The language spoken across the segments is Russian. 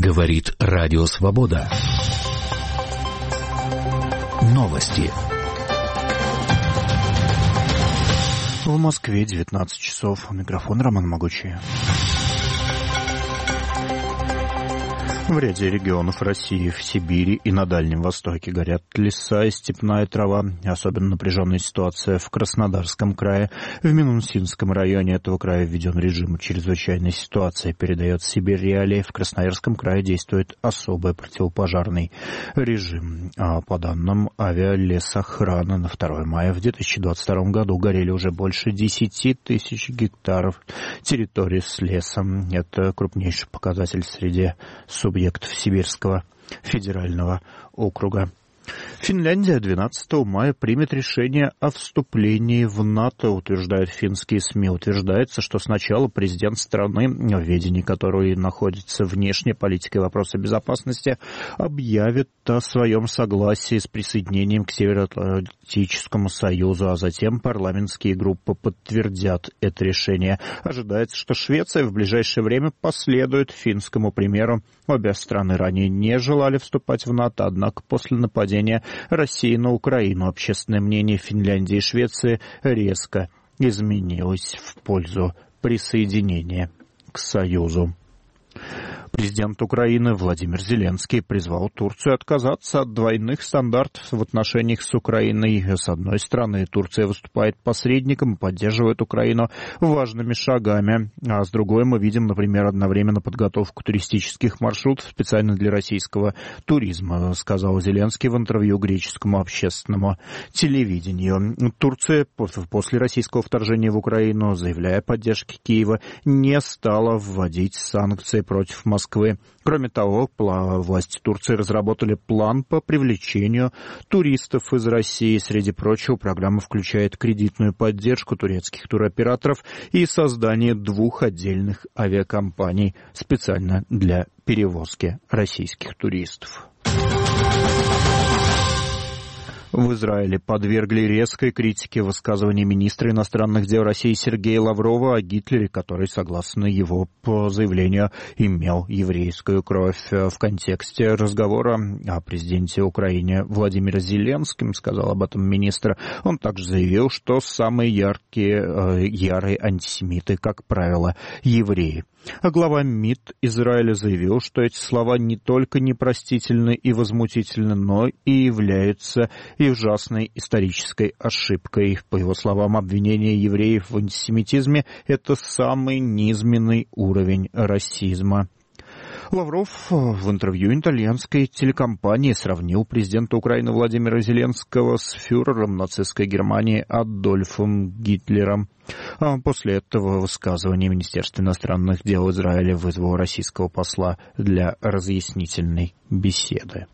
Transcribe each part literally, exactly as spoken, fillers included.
Говорит Радио Свобода. Новости. В Москве девятнадцать часов. Микрофон Роман Могучий. В ряде регионов России, в Сибири и на Дальнем Востоке горят леса и степная трава. Особенно напряженная ситуация в Краснодарском крае. В Минусинском районе этого края введен режим чрезвычайной ситуации. Передает Сибирь Реалии. В Красноярском крае действует особый противопожарный режим. А по данным авиалесохраны, на второе мая в две тысячи двадцать втором году горели уже больше десяти тысяч гектаров территории с лесом. Это крупнейший показатель среди субъектов Сибирского федерального округа. Финляндия двенадцатого мая примет решение о вступлении в НАТО, утверждают финские СМИ. Утверждается, что сначала президент страны, в ведении которой находится внешняя политика и вопросы безопасности, объявит о своем согласии с присоединением к Североатлантическому союзу, а затем парламентские группы подтвердят это решение. Ожидается, что Швеция в ближайшее время последует финскому примеру. Обе страны ранее не желали вступать в НАТО, однако после нападения России на Украину общественное мнение Финляндии и Швеции резко изменилось в пользу присоединения к Союзу. Президент Украины Владимир Зеленский призвал Турцию отказаться от двойных стандартов в отношениях с Украиной. С одной стороны, Турция выступает посредником и поддерживает Украину важными шагами, а с другой мы видим, например, одновременно подготовку туристических маршрутов специально для российского туризма, сказал Зеленский в интервью греческому общественному телевидению. Турция после российского вторжения в Украину, заявляя о поддержке Киева, не стала вводить санкции против Москвы. Кроме того, власти Турции разработали план по привлечению туристов из России. Среди прочего, программа включает кредитную поддержку турецких туроператоров и создание двух отдельных авиакомпаний специально для перевозки российских туристов. В Израиле подвергли резкой критике высказывания министра иностранных дел России Сергея Лаврова о Гитлере, который, согласно его по заявлению, имел еврейскую кровь. В контексте разговора о президенте Украины Владимире Зеленском, сказал об этом министр, он также заявил, что самые яркие, ярые антисемиты, как правило, евреи. А глава МИД Израиля заявил, что эти слова не только непростительны и возмутительны, но и являются и ужасной исторической ошибкой. По его словам, обвинение евреев в антисемитизме – это самый низменный уровень расизма. Лавров в интервью итальянской телекомпании сравнил президента Украины Владимира Зеленского с фюрером нацистской Германии Адольфом Гитлером. А после этого высказывание Министерства иностранных дел Израиля вызвало российского посла для разъяснительной беседы.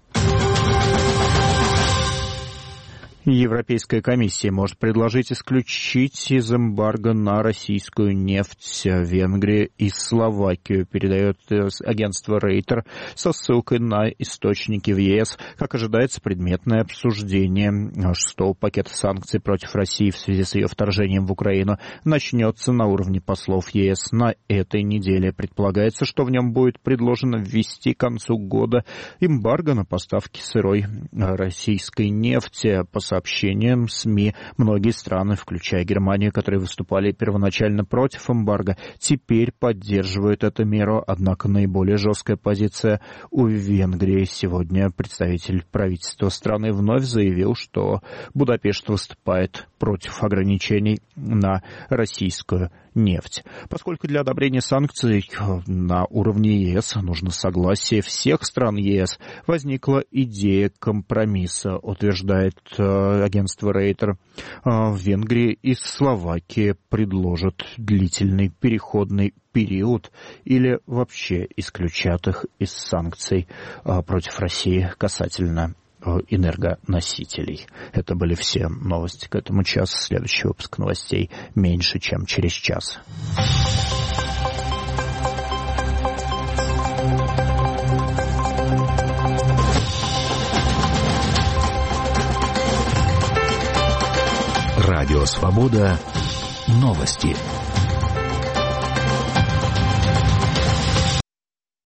Европейская комиссия может предложить исключить из эмбарго на российскую нефть Венгрию и Словакию, передает агентство Рейтер со ссылкой на источники в ЕС. Как ожидается, предметное обсуждение шестого пакета санкций против России в связи с ее вторжением в Украину начнется на уровне послов ЕС на этой неделе. Предполагается, что в нем будет предложено ввести к концу года эмбарго на поставки сырой российской нефти. По сообщениям СМИ, многие страны, включая Германию, которые выступали первоначально против эмбарго, теперь поддерживают эту меру, однако наиболее жесткая позиция у Венгрии. Сегодня представитель правительства страны вновь заявил, что Будапешт выступает против ограничений на российскую нефть. Поскольку для одобрения санкций на уровне ЕС нужно согласие всех стран ЕС, возникла идея компромисса, утверждает агентство Рейтер. В Венгрии и Словакии предложат длительный переходный период или вообще исключат их из санкций против России касательно энергоносителей. Это были все новости к этому часу. Следующий выпуск новостей меньше, чем через час. Радио Свобода. Новости.